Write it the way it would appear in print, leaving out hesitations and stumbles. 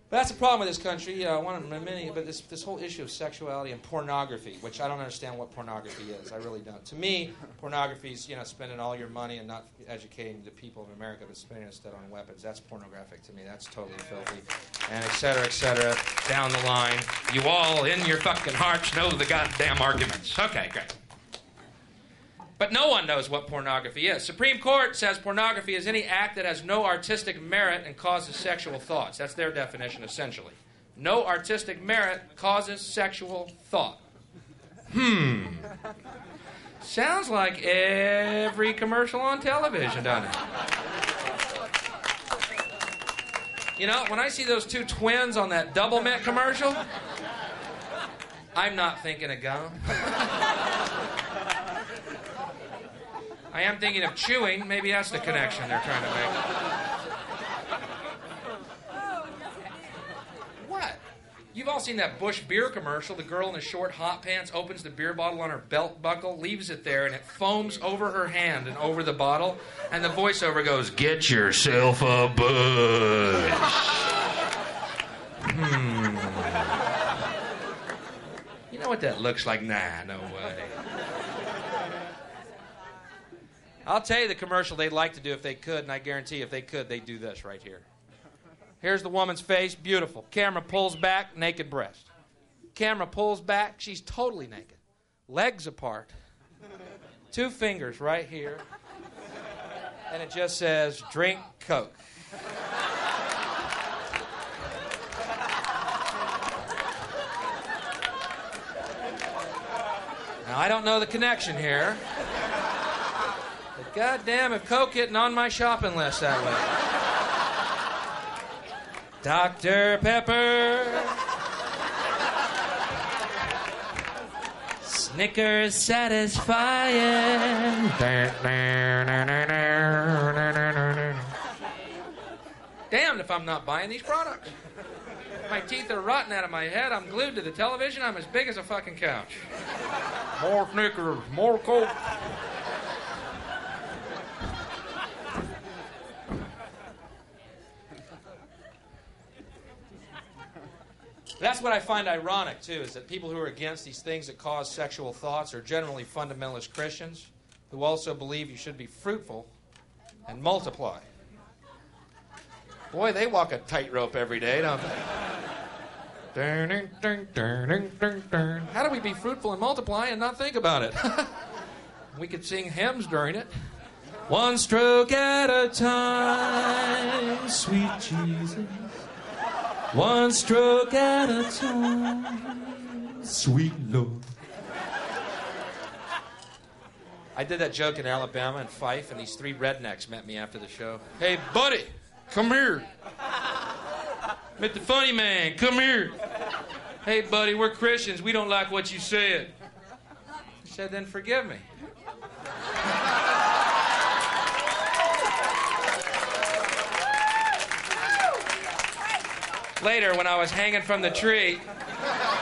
But that's the problem with this country. One of many, but this whole issue of sexuality and pornography, which I don't understand what pornography is. I really don't. To me, pornography is spending all your money and not educating the people of America, but spending it instead on weapons. That's pornographic to me. That's totally filthy. And et cetera, down the line. You all in your fucking hearts know the goddamn arguments. Okay, great. But no one knows what pornography is. Supreme Court says pornography is any act that has no artistic merit and causes sexual thoughts. That's their definition, essentially. No artistic merit causes sexual thought. Sounds like every commercial on television, doesn't it? When I see those two twins on that Double Mint commercial, I'm not thinking of gum. I am thinking of chewing. Maybe that's the connection they're trying to make. What? You've all seen that Busch beer commercial. The girl in the short hot pants opens the beer bottle on her belt buckle, leaves it there, and it foams over her hand and over the bottle. And the voiceover goes, "Get yourself a Busch." You know what that looks like? Nah, no way. I'll tell you the commercial they'd like to do if they could, and I guarantee if they could, they'd do this right here. Here's the woman's face, beautiful. Camera pulls back, naked breast. Camera pulls back, she's totally naked. Legs apart. 2 fingers right here. And it just says, "Drink Coke." Now, I don't know the connection here. But goddamn, if Coke isn't on my shopping list that way. Dr. Pepper. Snickers satisfying. Damned if I'm not buying these products. My teeth are rotting out of my head. I'm glued to the television. I'm as big as a fucking couch. More Snickers, more Coke. That's what I find ironic, too, is that people who are against these things that cause sexual thoughts are generally fundamentalist Christians who also believe you should be fruitful and multiply. Boy, they walk a tightrope every day, don't they? How do we be fruitful and multiply and not think about it? We could sing hymns during it. One stroke at a time, sweet Jesus. One stroke at a time, sweet Lord. I did that joke in Alabama and Fife, and these 3 rednecks met me after the show. "Hey, buddy, come here." Met the funny man, "Come here." "Hey, buddy, we're Christians. We don't like what you said." I said, "Then forgive me." Later, when I was hanging from the tree,